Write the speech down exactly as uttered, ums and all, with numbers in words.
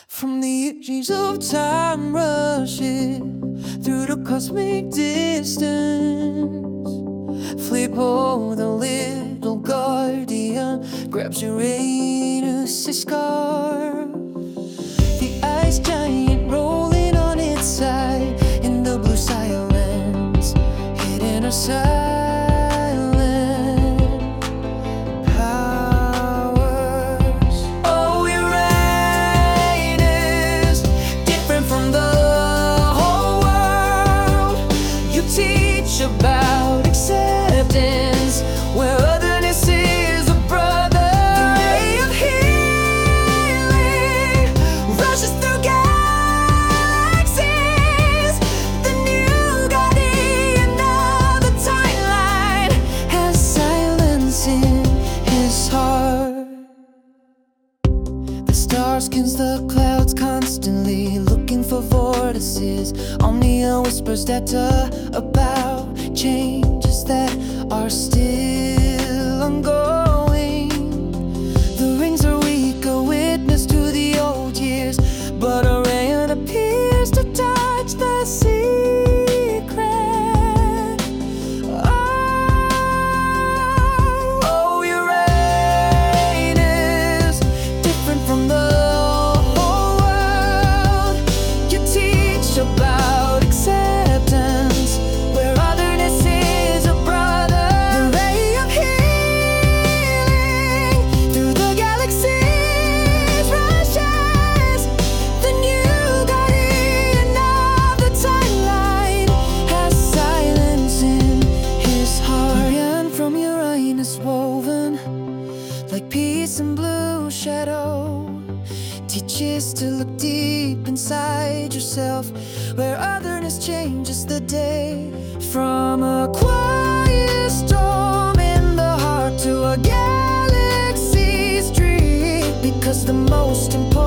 From the edges of time rushing through the cosmic distance, Flippo, the little guardian, grabs Uranus' scarf. The ice giant rolling on its side in the blue silence, hidden or silent powers. Oh, Uranus, different from the whole world. You teach about acceptance where otherness is a brother. The ray of healing rushes through galaxies. The new guardian of the timeline has silence in his heart. The star scans the clouds constantly, looking for vortices. Omnia whispers data about changes that are still ongoing. The rings are weak, a witness to the old years, but Orion appears to touch the secret. Oh, oh, Uranus, different from the whole world. You teach about acceptance where otherness is a brother. The ray of healing through the galaxies rushes. The new guardian of the timeline has silence in his heart. And from Uranus woven like peace and blue shadow, teaches to look deep inside yourself where otherness changes the day. From a quiet storm in the heart to a galaxy's dream, because the most important